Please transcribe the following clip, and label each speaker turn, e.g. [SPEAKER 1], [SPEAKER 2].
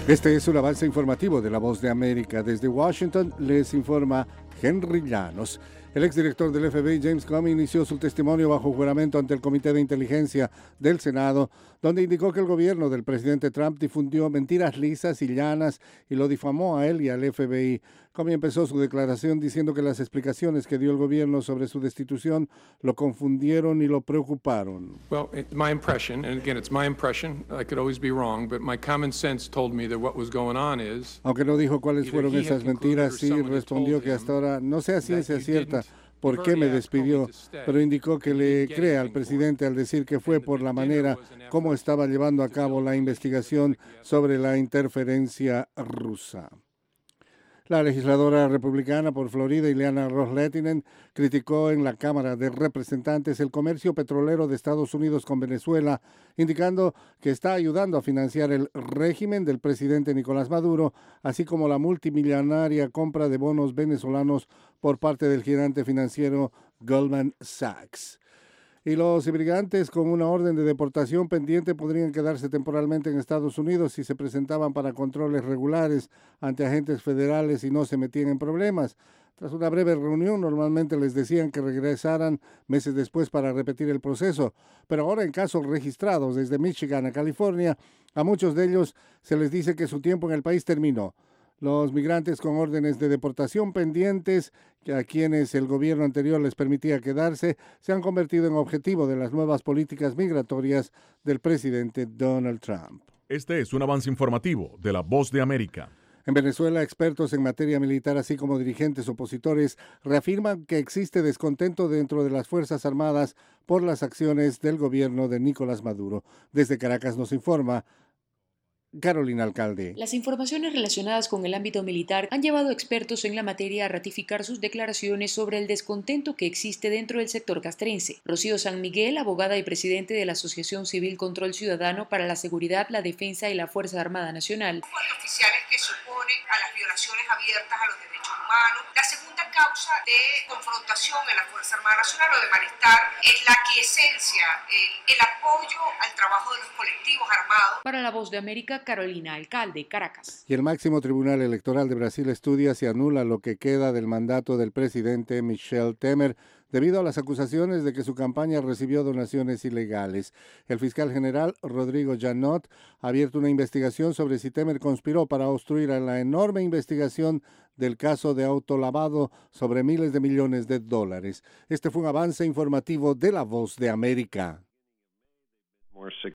[SPEAKER 1] Este es un avance informativo de La Voz de América. Desde Washington les informa Henry Llanos. El exdirector del FBI, James Comey, inició su testimonio bajo juramento ante el Comité de Inteligencia del Senado, donde indicó que el gobierno del presidente Trump difundió mentiras lisas y llanas y lo difamó a él y al FBI. Comey empezó su declaración diciendo que las explicaciones que dio el gobierno sobre su destitución lo confundieron y lo preocuparon.
[SPEAKER 2] Well, my impression, and again, it's my impression, I could always be wrong, but my common sense told me that what was going on is...
[SPEAKER 1] Aunque no dijo cuáles fueron esas mentiras, sí respondió que hasta ahora no sé a ciencia cierta por qué me despidió, pero indicó que le cree al presidente al decir que fue por la manera como estaba llevando a cabo la investigación sobre la interferencia rusa. La legisladora republicana por Florida, Ileana Ros-Lehtinen, criticó en la Cámara de Representantes el comercio petrolero de Estados Unidos con Venezuela, indicando que está ayudando a financiar el régimen del presidente Nicolás Maduro, así como la multimillonaria compra de bonos venezolanos por parte del gigante financiero Goldman Sachs. Y los inmigrantes con una orden de deportación pendiente podrían quedarse temporalmente en Estados Unidos si se presentaban para controles regulares ante agentes federales y no se metían en problemas. Tras una breve reunión, normalmente les decían que regresaran meses después para repetir el proceso, pero ahora en casos registrados desde Michigan a California, a muchos de ellos se les dice que su tiempo en el país terminó. Los migrantes con órdenes de deportación pendientes, a quienes el gobierno anterior les permitía quedarse, se han convertido en objetivo de las nuevas políticas migratorias del presidente Donald Trump.
[SPEAKER 3] Este es un avance informativo de La Voz de América.
[SPEAKER 1] En Venezuela, expertos en materia militar, así como dirigentes opositores, reafirman que existe descontento dentro de las Fuerzas Armadas por las acciones del gobierno de Nicolás Maduro. Desde Caracas nos informa Carolina Alcalde.
[SPEAKER 4] Las informaciones relacionadas con el ámbito militar han llevado a expertos en la materia a ratificar sus declaraciones sobre el descontento que existe dentro del sector castrense. Rocío San Miguel, abogada y presidente de la Asociación Civil Control Ciudadano para la Seguridad, la Defensa y la Fuerza Armada Nacional.
[SPEAKER 5] Oficiales que se oponen a las violaciones abiertas a los derechos humanos. La segunda causa de confrontación en la Fuerza Armada Nacional o de malestar es la quiesencia, el apoyo al trabajo de los colectivos armados.
[SPEAKER 4] Para La Voz de América, Carolina Alcalde, Caracas.
[SPEAKER 1] Y el máximo tribunal electoral de Brasil estudia si anula lo que queda del mandato del presidente Michel Temer debido a las acusaciones de que su campaña recibió donaciones ilegales. El fiscal general Rodrigo Janot ha abierto una investigación sobre si Temer conspiró para obstruir a la enorme investigación del caso de autolavado sobre miles de millones de dólares. Este fue un avance informativo de La Voz de América.